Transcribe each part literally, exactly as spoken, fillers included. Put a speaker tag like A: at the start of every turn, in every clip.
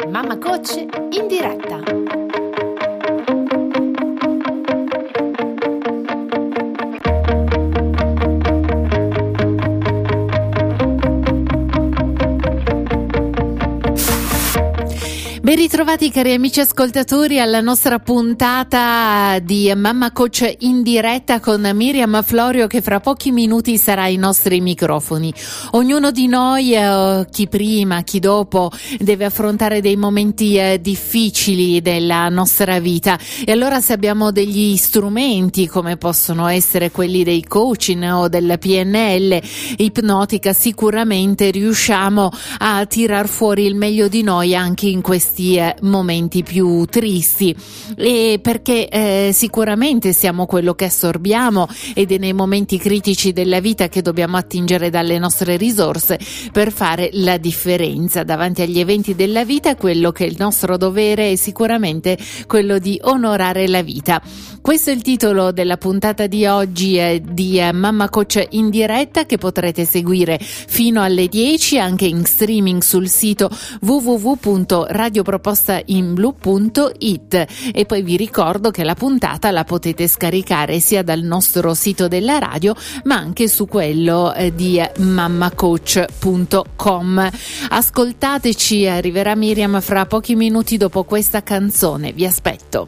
A: Mamma Coach in diretta. Ben ritrovati cari amici ascoltatori alla nostra puntata di Mamma Coach in diretta con Miriam Florio, che fra pochi minuti sarà ai nostri microfoni. Ognuno di noi, eh, chi prima, chi dopo, deve affrontare dei momenti eh, difficili della nostra vita, e allora se abbiamo degli strumenti come possono essere quelli dei coaching o del P N L ipnotica, sicuramente riusciamo a tirar fuori il meglio di noi anche in questi momenti più tristi, e perché eh, sicuramente siamo quello che assorbiamo, ed è nei momenti critici della vita che dobbiamo attingere dalle nostre risorse per fare la differenza davanti agli eventi della vita. Quello che è il nostro dovere è sicuramente quello di onorare la vita. Questo è il titolo della puntata di oggi eh, di eh, Mamma Coach in diretta, che potrete seguire fino alle dieci anche in streaming sul sito w w w punto radio proposta in blu punto it, e poi vi ricordo che la puntata la potete scaricare sia dal nostro sito della radio ma anche su quello eh, di mammacoach punto com. Ascoltateci, arriverà Miriam fra pochi minuti dopo questa canzone, vi aspetto.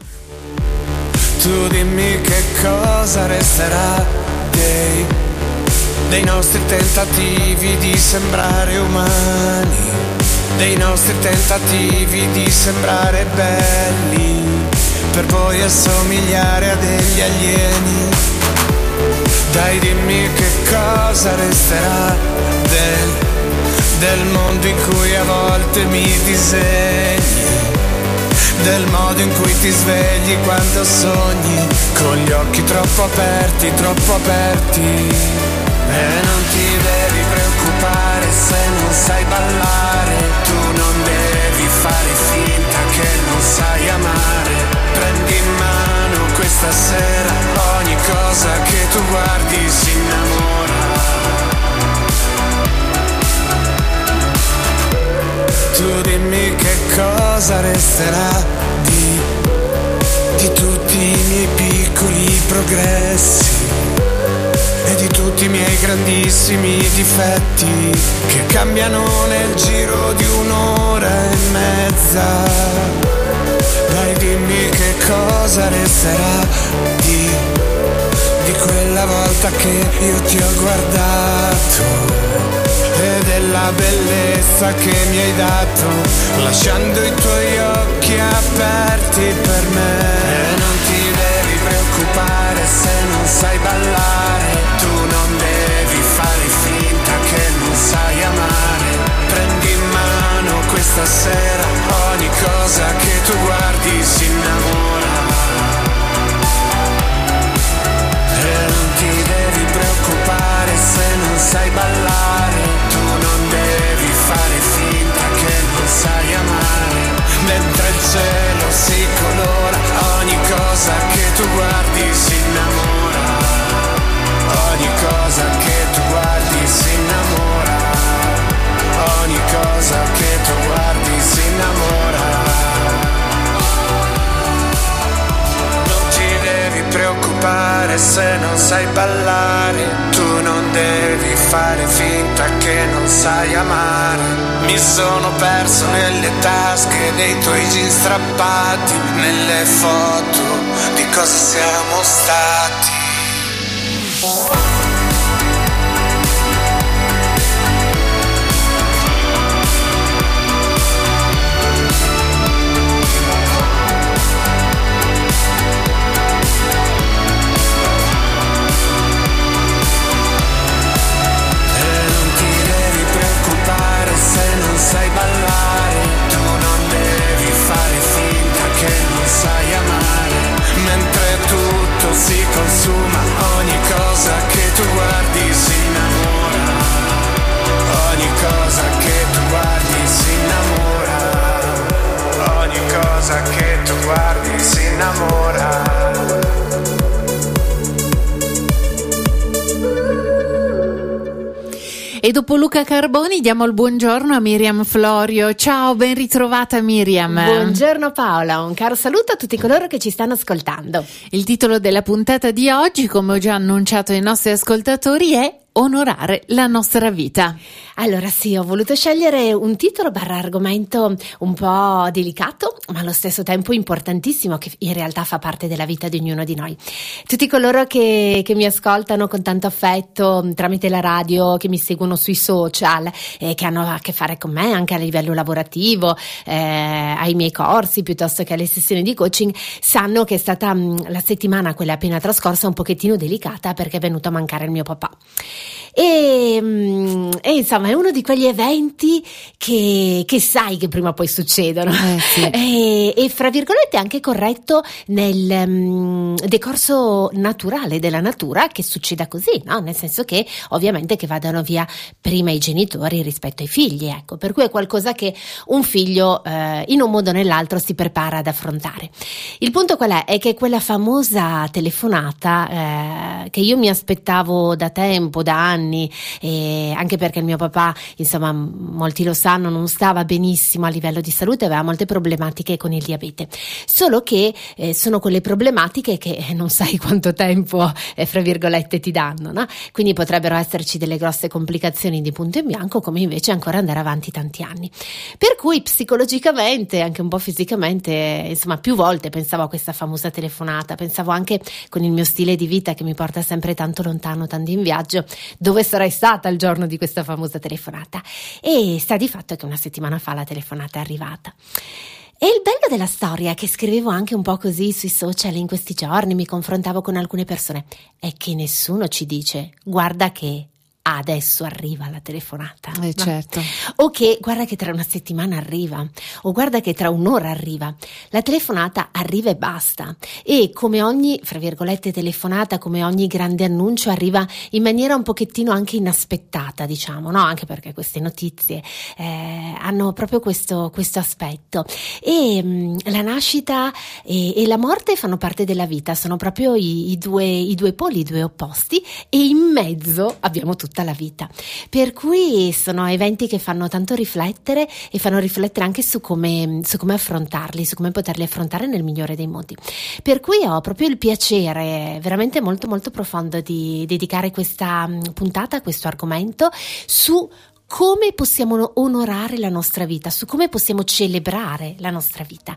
B: Tu dimmi che cosa resterà dei, dei nostri tentativi di sembrare umani, dei nostri tentativi di sembrare belli, per poi assomigliare a degli alieni. Dai dimmi che cosa resterà del, del mondo in cui a volte mi disegni, del modo in cui ti svegli quando sogni, con gli occhi troppo aperti, troppo aperti. E non ti devi preoccupare se non sai ballare, tu non devi fare finta che non sai amare. Prendi in mano questa sera, ogni cosa che tu guardi si innamora. Tu dimmi che cosa resterà di, di tutti i miei piccoli progressi e di tutti i miei grandissimi difetti che cambiano nel giro di un'ora e mezza. Dai dimmi che cosa resterà di, di quella volta che io ti ho guardato e della bellezza che mi hai dato, lasciando i tuoi occhi aperti per me. E non ti devi preoccupare se non sai ballare, tu non devi fare finta che non sai amare. Prendi in mano questa sera, ogni cosa che tu guardi si innamora. E non ti devi preoccupare se non sai ballare, tu non devi fare finta che non sai amare. Mentre il cielo si colora, ogni cosa che tu guardi si innamora. Ogni cosa che tu guardi si innamora. Ogni cosa che tu guardi si innamora. Non ti devi preoccupare se non sai ballare, tu non devi fare finta che non sai amare. Mi sono perso nelle tasche dei tuoi jeans strappati, nelle foto di cosa siamo stati. Se non sai ballare, tu non devi fare finta che non sai amare. Mentre tutto si consuma, ogni cosa che
A: E dopo Luca Carboni diamo il buongiorno a Miriam Florio. Ciao, ben ritrovata Miriam.
C: Buongiorno Paola, un caro saluto a tutti coloro che ci stanno ascoltando.
A: Il titolo della puntata di oggi, come ho già annunciato ai nostri ascoltatori, è Onorare la nostra vita.
C: Allora sì, ho voluto scegliere un titolo barra argomento un po' delicato, ma allo stesso tempo importantissimo, che in realtà fa parte della vita di ognuno di noi. Tutti coloro che, che mi ascoltano con tanto affetto tramite la radio, che mi seguono sui social, eh, che hanno a che fare con me anche a livello lavorativo, eh, ai miei corsi piuttosto che alle sessioni di coaching, sanno che è stata mh, la settimana, quella appena trascorsa, un pochettino delicata perché è venuto a mancare il mio papà. E, e insomma è uno di quegli eventi che, che sai che prima o poi succedono,
A: eh, sì.
C: e, e fra virgolette anche corretto nel um, decorso naturale della natura che succeda così, no? Nel senso che ovviamente che vadano via prima i genitori rispetto ai figli, ecco, per cui è qualcosa che un figlio eh, in un modo o nell'altro si prepara ad affrontare. Il punto qual è? È che quella famosa telefonata eh, che io mi aspettavo da tempo, da anni, e anche perché il mio papà, insomma, molti lo sanno, non stava benissimo a livello di salute, aveva molte problematiche con il diabete, solo che eh, sono quelle problematiche che non sai quanto tempo eh, fra virgolette ti danno, no? Quindi potrebbero esserci delle grosse complicazioni di punto in bianco, come invece ancora andare avanti tanti anni, per cui psicologicamente, anche un po' fisicamente, insomma, più volte pensavo a questa famosa telefonata, pensavo anche con il mio stile di vita che mi porta sempre tanto lontano, tanto in viaggio, dove sarai stata il giorno di questa famosa telefonata. E sta di fatto che una settimana fa la telefonata è arrivata. E il bello della storia, che scrivevo anche un po' così sui social in questi giorni, mi confrontavo con alcune persone, è che nessuno ci dice guarda che adesso arriva la telefonata,
A: eh, no? Certo.
C: O che guarda che tra una settimana arriva, o guarda che tra un'ora arriva. La telefonata arriva e basta, e come ogni, fra virgolette, telefonata, come ogni grande annuncio, arriva in maniera un pochettino anche inaspettata, diciamo, no? Anche perché queste notizie eh, hanno proprio questo, questo aspetto, e mh, la nascita e, e la morte fanno parte della vita, sono proprio i, i, due, i due poli, i due opposti, e in mezzo abbiamo tutto la vita, per cui sono eventi che fanno tanto riflettere e fanno riflettere anche su come, su come affrontarli, su come poterli affrontare nel migliore dei modi, per cui ho proprio il piacere veramente molto molto profondo di dedicare questa puntata a questo argomento, su come possiamo onorare la nostra vita, su come possiamo celebrare la nostra vita,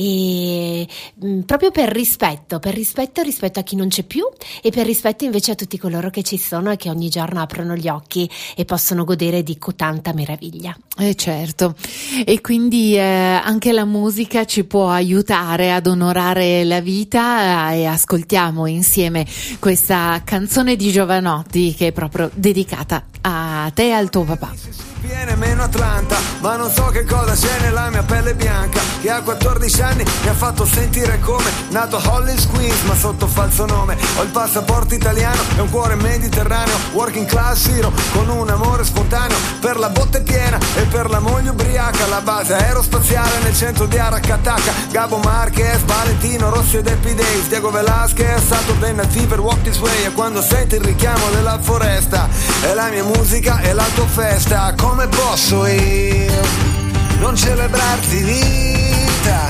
C: e mh, proprio per rispetto, per rispetto rispetto a chi non c'è più, e per rispetto invece a tutti coloro che ci sono e che ogni giorno aprono gli occhi e possono godere di cotanta meraviglia.
A: Eh certo, e quindi eh, anche la musica ci può aiutare ad onorare la vita, eh, e ascoltiamo insieme questa canzone di Jovanotti che è proprio dedicata a te e al tuo papà.
B: Viene meno Atlanta, ma non so che cosa c'è nella mia pelle bianca, che a quattordici anni mi ha fatto sentire come nato a Hollis Queens, ma sotto falso nome. Ho il passaporto italiano e un cuore mediterraneo, working class hero con un amore spontaneo per la botte piena e per la moglie ubriaca. La base aerospaziale nel centro di Aracataca, Gabo Marquez, Valentino Rossi ed Happy Days, Diego Velasquez, Saturday Night Fever, Walk This Way. E quando senti il richiamo della foresta, è la mia musica e la tua festa. Come posso io non celebrarti vita,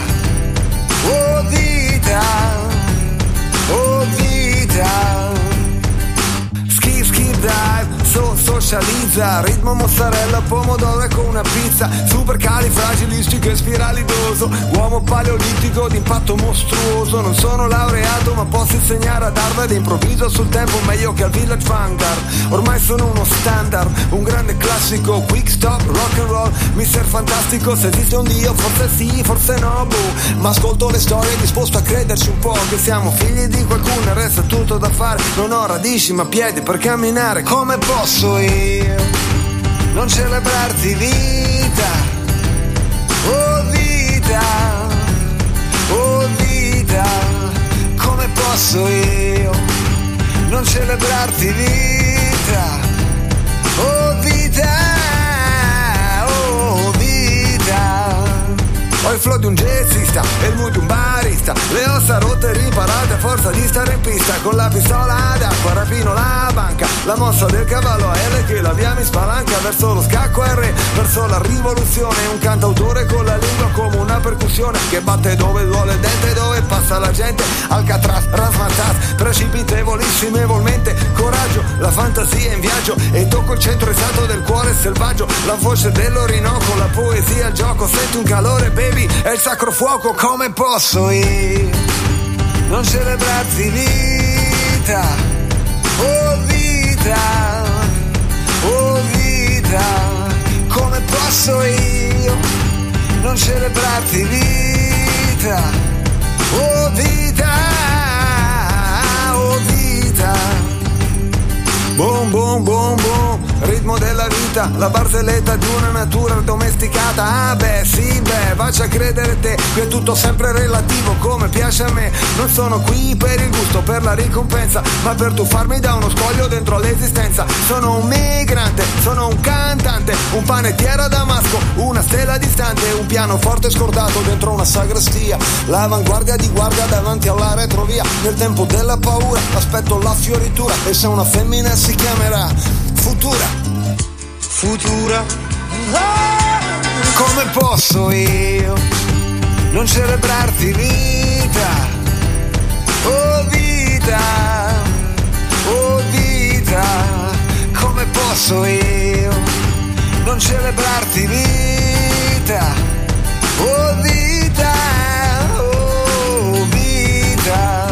B: oh vita, oh vita. Skip, skip, dive, so, socializza, ritmo mozzarella, pomodoro e con una pizza, super califragilistico e spiralidoso, uomo paleolitico d'impatto mostruoso. Non sono laureato ma posso insegnare ad Harvard, improvviso sul tempo meglio che al Village Vanguard. Ormai sono uno standard, un grande classico, quick stop, rock and roll, mister Fantastico. Se esiste un Dio forse sì, forse no, boh, ma ascolto le storie disposto a crederci un po', che siamo figli di qualcuno e resta tutto da fare. Non ho radici ma piedi per camminare. Come posso io non celebrarti vita, oh vita, oh vita. Come posso io non celebrarti vita, oh vita, oh vita. Ho il flow di un jazzista e il mood di un barista, le ossa rotte riparate a forza di stare in pista. Con la pistola d'acqua rapino la banca, la mossa del cavallo a L che la via mi spalanca. Verso lo scacco R, verso la rivoluzione, un cantautore con la lingua come una percussione che batte dove duole il dente, dove passa la gente. Alcatraz, razzmataz, precipitevolissimamente, coraggio, la fantasia in viaggio e tocco il centro esatto del cuore selvaggio. La voce dell'Orinoco, la poesia, il gioco, senti un calore baby, è il sacro fuoco. Come posso io non celebrarti vita, oh vita, oh vita. Come posso io non celebrarti vita, oh vita, oh vita. Boom, boom, boom, boom, ritmo della vita, la barzelletta di una natura domesticata. Ah beh, sì, beh, faccia credere te, che è tutto sempre relativo come piace a me. Non sono qui per il gusto, per la ricompensa, ma per tuffarmi da uno scoglio dentro l'esistenza. Sono un migrante, sono un cantante, un panettiere a Damasco, una stella distante, un pianoforte scordato dentro una sagrestia, l'avanguardia di guardia davanti alla retrovia. Nel tempo della paura aspetto la fioritura, e se una femmina si chiamerà Futura, Futura. Come posso io non celebrarti vita, oh vita, oh vita. Come posso io non celebrarti vita, oh vita, oh vita,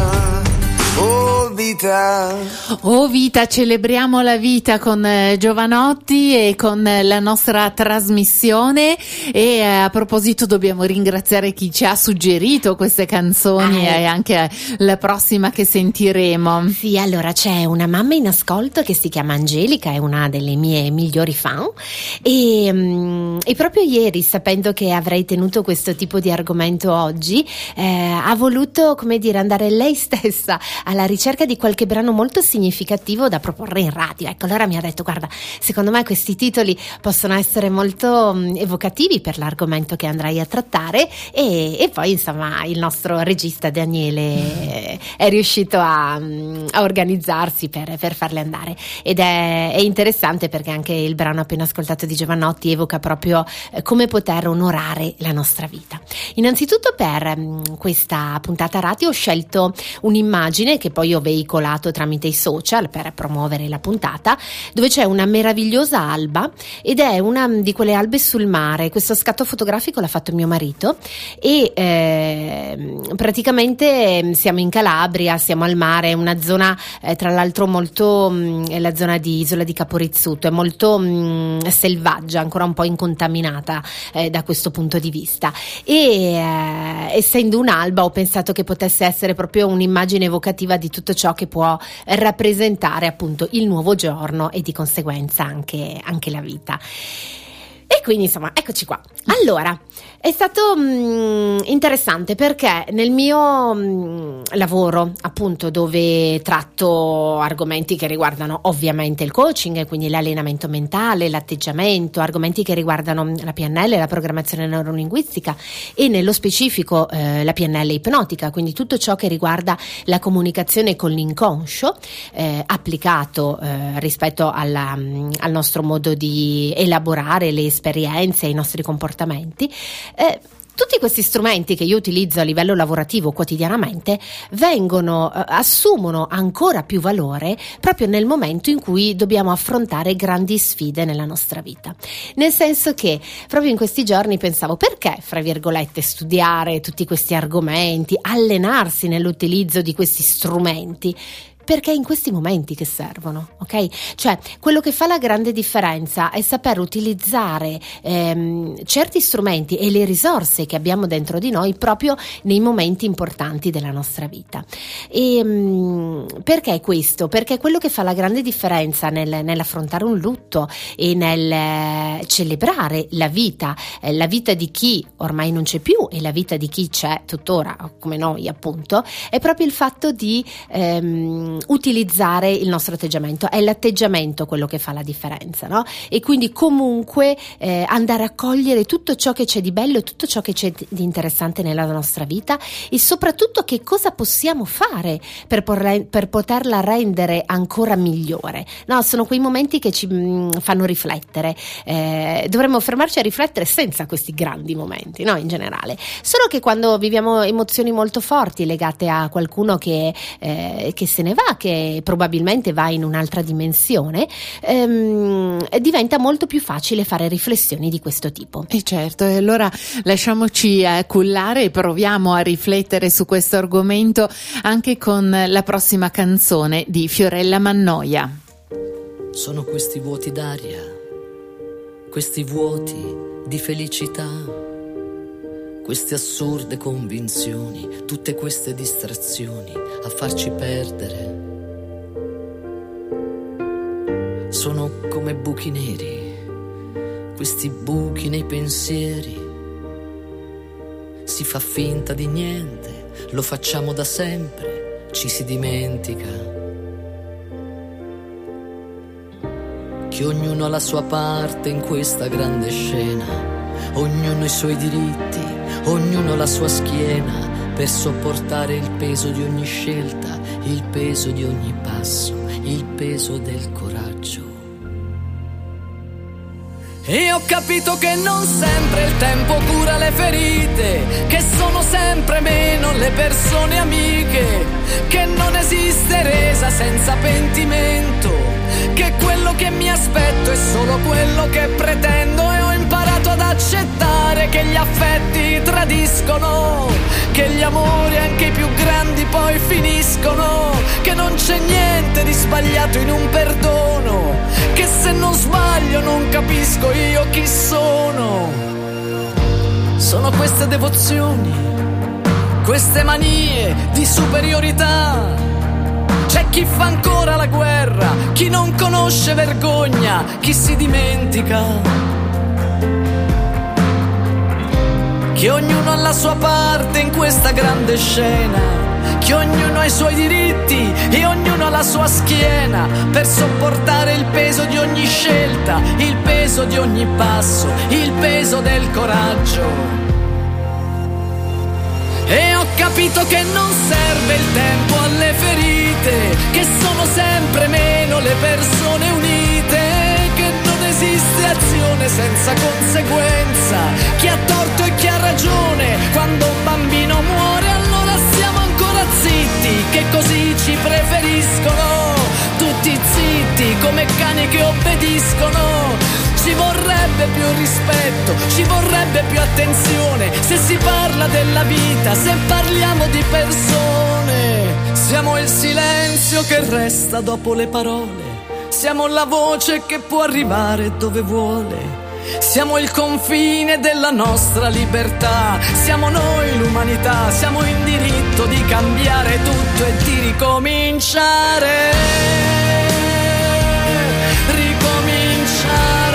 B: oh vita.
A: Oh vita, celebriamo la vita con Jovanotti e con la nostra trasmissione. E a proposito dobbiamo ringraziare chi ci ha suggerito queste canzoni ah, e anche la prossima che sentiremo.
C: Sì, allora c'è una mamma in ascolto che si chiama Angelica, è una delle mie migliori fan e, um, e proprio ieri, sapendo che avrei tenuto questo tipo di argomento oggi, eh, ha voluto, come dire, andare lei stessa alla ricerca di qualche brano molto significativo da proporre in radio. Ecco, allora mi ha detto: guarda, secondo me questi titoli possono essere molto um, evocativi per l'argomento che andrai a trattare, e, e poi insomma il nostro regista Daniele è riuscito a, a organizzarsi per, per farle andare, ed è, è interessante perché anche il brano appena ascoltato di Jovanotti evoca proprio eh, come poter onorare la nostra vita. Innanzitutto per um, questa puntata radio ho scelto un'immagine che poi ho veicolato tramite i social per promuovere la puntata, dove c'è una meravigliosa alba, ed è una di quelle albe sul mare. Questo scatto fotografico l'ha fatto mio marito e eh, praticamente siamo in Calabria, siamo al mare, una zona eh, tra l'altro molto mh, è la zona di Isola di Caporizzuto, è molto mh, selvaggia, ancora un po' incontaminata eh, da questo punto di vista, e eh, essendo un'alba ho pensato che potesse essere proprio un'immagine evocativa di tutto ciò che può rappresentare appunto il nuovo giorno e di conseguenza anche, anche la vita. E quindi insomma eccoci qua. Allora, è stato mh, interessante perché nel mio mh, lavoro, appunto, dove tratto argomenti che riguardano ovviamente il coaching, quindi l'allenamento mentale, l'atteggiamento, argomenti che riguardano la P N L, la programmazione neurolinguistica, e nello specifico eh, la P N L ipnotica, quindi tutto ciò che riguarda la comunicazione con l'inconscio eh, applicato eh, rispetto alla, mh, al nostro modo di elaborare le esperienze e i nostri comportamenti. Eh, tutti questi strumenti che io utilizzo a livello lavorativo quotidianamente vengono, eh, assumono ancora più valore proprio nel momento in cui dobbiamo affrontare grandi sfide nella nostra vita. Nel senso che proprio in questi giorni pensavo: perché, fra virgolette, studiare tutti questi argomenti, allenarsi nell'utilizzo di questi strumenti? Perché è in questi momenti che servono, ok? Cioè, quello che fa la grande differenza è saper utilizzare ehm, certi strumenti e le risorse che abbiamo dentro di noi proprio nei momenti importanti della nostra vita. E mh, perché questo? Perché quello che fa la grande differenza nel, nell'affrontare un lutto e nel eh, celebrare la vita, eh, la vita di chi ormai non c'è più e la vita di chi c'è tuttora, come noi appunto, è proprio il fatto di ehm, um, utilizzare il nostro atteggiamento. È l'atteggiamento quello che fa la differenza, no? E quindi comunque eh, andare a cogliere tutto ciò che c'è di bello e tutto ciò che c'è di interessante nella nostra vita, e soprattutto che cosa possiamo fare per, porre, per poterla rendere ancora migliore, no? Sono quei momenti che ci mh, fanno riflettere. Eh, dovremmo fermarci a riflettere senza questi grandi momenti, no? In generale, solo che quando viviamo emozioni molto forti legate a qualcuno che, eh, che se ne va, che probabilmente va in un'altra dimensione, ehm, diventa molto più facile fare riflessioni di questo tipo.
A: E certo, e allora lasciamoci eh, cullare e proviamo a riflettere su questo argomento anche con la prossima canzone di Fiorella Mannoia.
D: Sono questi vuoti d'aria, questi vuoti di felicità, queste assurde convinzioni, tutte queste distrazioni a farci perdere. Sono come buchi neri, questi buchi nei pensieri. Si fa finta di niente, lo facciamo da sempre, ci si dimentica che ognuno ha la sua parte in questa grande scena, ognuno i suoi diritti, ognuno la sua schiena, per sopportare il peso di ogni scelta, il peso di ogni passo, il peso del coraggio. E ho capito che non sempre il tempo cura le ferite, che sono sempre meno le persone amiche, che non esiste resa senza pentimento, che quello che mi aspetto è solo quello che pretendo, e ho imparato ad accettare che gli affetti tradiscono, che gli amori anche i più grandi poi finiscono, che non c'è niente di sbagliato in un perdono, che se non sbaglio non capisco io chi sono. Sono queste devozioni, queste manie di superiorità. C'è chi fa ancora la guerra, chi non conosce vergogna, chi si dimentica che ognuno ha la sua parte in questa grande scena, che ognuno ha i suoi diritti e ognuno ha la sua schiena, per sopportare il peso di ogni scelta, il peso di ogni passo, il peso del coraggio. E ho capito che non serve il tempo alle ferite, che sono sempre meno le persone unite, che non esiste azione senza conseguenza, chi ha torto e chi ha ragione. Quando un bambino muore allora siamo ancora zitti, che così ci preferiscono, tutti zitti come cani che obbediscono. Ci vorrebbe più rispetto, ci vorrebbe più attenzione, se si parla della vita, se parliamo di persone. Siamo il silenzio che resta dopo le parole, siamo la voce che può arrivare dove vuole, siamo il confine della nostra libertà, siamo noi l'umanità, siamo in diritto di cambiare tutto e di ricominciare, ricominciare.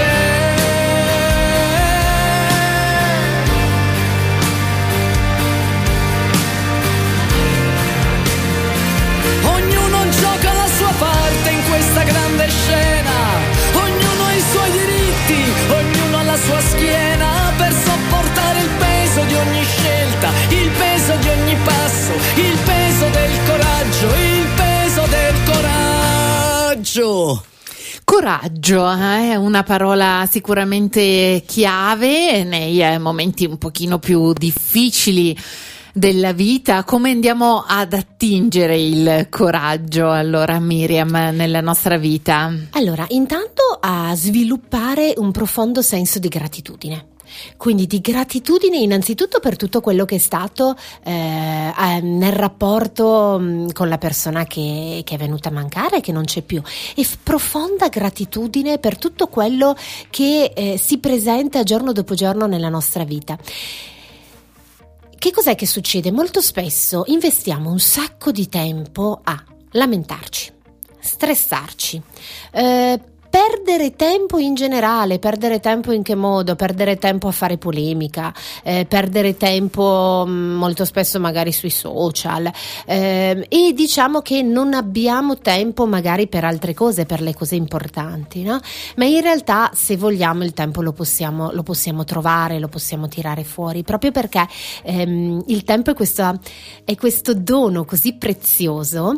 D: Ognuno gioca la sua parte in questa grande scena, ognuno ha i suoi diritti, ognuno ha la sua schiena, per sopportare il peso di ogni scelta, il peso di ogni passo, il peso del coraggio, il peso del coraggio.
A: Coraggio è eh? una parola sicuramente chiave nei momenti un pochino più difficili della vita. Come andiamo ad attingere il coraggio allora, Miriam, nella nostra vita? Allora,
C: intanto a sviluppare un profondo senso di gratitudine. Quindi di gratitudine innanzitutto per tutto quello che è stato eh, nel rapporto mh, con la persona che, che è venuta a mancare, che non c'è più, e f- profonda gratitudine per tutto quello che eh, si presenta giorno dopo giorno nella nostra vita. Che cos'è che succede? Molto spesso investiamo un sacco di tempo a lamentarci, stressarci, eh, perdere tempo in generale, perdere tempo in che modo? Perdere tempo a fare polemica, eh, perdere tempo mh, molto spesso magari sui social, eh, e diciamo che non abbiamo tempo magari per altre cose, per le cose importanti, no? Ma in realtà, se vogliamo, il tempo lo possiamo, lo possiamo trovare, lo possiamo tirare fuori, proprio perché ehm, il tempo è questo, è questo dono così prezioso,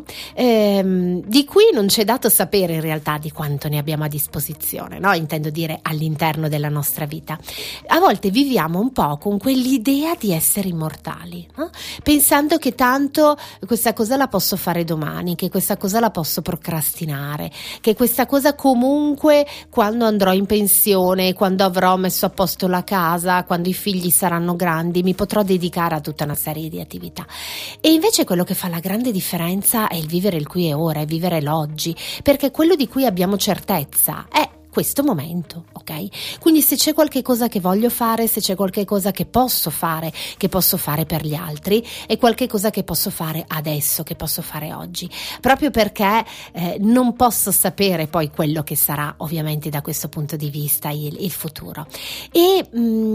C: ehm, di cui non c'è dato sapere in realtà di quanto ne abbiamo a disposizione, no? Intendo dire all'interno della nostra vita. A volte viviamo un po' con quell'idea di essere immortali, no? Pensando che tanto questa cosa la posso fare domani, che questa cosa la posso procrastinare, che questa cosa comunque quando andrò in pensione, quando avrò messo a posto la casa, quando i figli saranno grandi, mi potrò dedicare a tutta una serie di attività. E invece quello che fa la grande differenza è il vivere il qui e ora, è vivere l'oggi, perché quello di cui abbiamo certezza è questo momento, ok? Quindi se c'è qualche cosa che voglio fare, se c'è qualche cosa che posso fare, che posso fare per gli altri, è qualche cosa che posso fare adesso, che posso fare oggi, proprio perché eh, non posso sapere poi quello che sarà, ovviamente, da questo punto di vista il, il futuro. E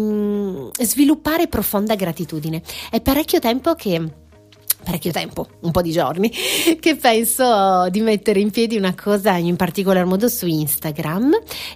C: mh, sviluppare profonda gratitudine. È parecchio tempo che parecchio tempo, un po' di giorni, che penso di mettere in piedi una cosa in particolar modo su Instagram,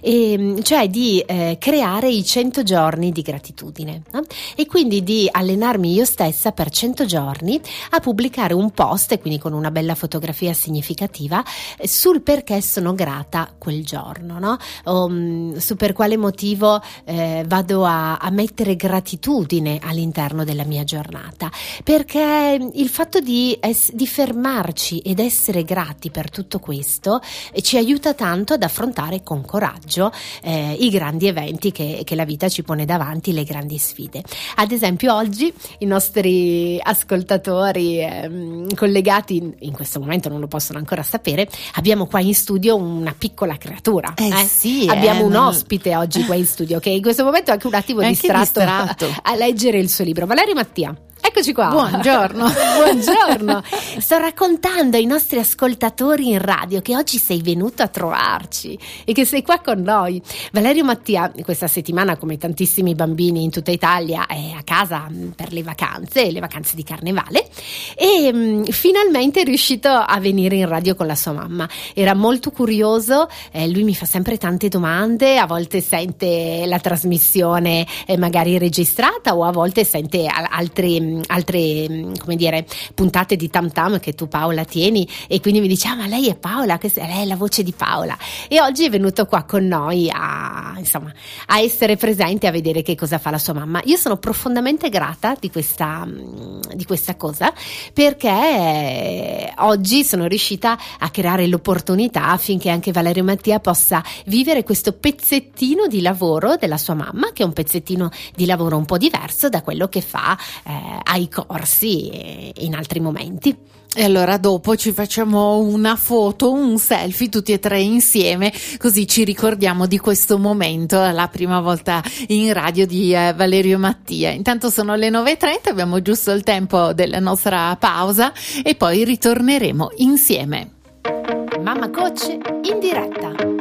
C: e, cioè di eh, creare i cento giorni di gratitudine, no? E quindi di allenarmi io stessa per cento giorni a pubblicare un post, e quindi con una bella fotografia significativa, eh, sul perché sono grata quel giorno, no? O, mh, su per quale motivo eh, vado a, a mettere gratitudine all'interno della mia giornata, perché il fatto di, es- di fermarci ed essere grati per tutto questo eh, ci aiuta tanto ad affrontare con coraggio eh, i grandi eventi che, che la vita ci pone davanti, le grandi sfide. Ad esempio oggi i nostri ascoltatori eh, collegati, in, in questo momento non lo possono ancora sapere, abbiamo qua in studio una piccola creatura.
A: Eh,
C: eh?
A: sì,
C: abbiamo
A: eh,
C: un
A: non...
C: ospite oggi qua in studio che in questo momento è anche un attimo
A: è
C: distratto,
A: distratto
C: a leggere il suo libro. Valerio Mattia. Eccoci qua.
A: Buongiorno.
C: Buongiorno. Sto raccontando ai nostri ascoltatori in radio che oggi sei venuto a trovarci e che sei qua con noi. Valerio Mattia questa settimana, come tantissimi bambini in tutta Italia, è a casa per le vacanze, le vacanze di carnevale, e mh, finalmente è riuscito a venire in radio con la sua mamma. Era molto curioso, eh, lui mi fa sempre tante domande, a volte sente la trasmissione eh, magari registrata, o a volte sente a- altre altre come dire puntate di Tam Tam che tu, Paola, tieni, e quindi mi dice: ah, ma lei è Paola, questa, lei è la voce di Paola. E oggi è venuto qua con noi a insomma a essere presente, a vedere che cosa fa la sua mamma. Io sono profondamente grata di questa di questa cosa, perché oggi sono riuscita a creare l'opportunità affinché anche Valerio Mattia possa vivere questo pezzettino di lavoro della sua mamma, che è un pezzettino di lavoro un po' diverso da quello che fa eh, ai corsi e in altri momenti.
A: E allora dopo ci facciamo una foto, un selfie tutti e tre insieme, così ci ricordiamo di questo momento, la prima volta in radio di eh, Valerio Mattia. Intanto sono le nove e trenta, abbiamo giusto il tempo della nostra pausa e poi ritorneremo insieme.
C: Mamma Coach in diretta.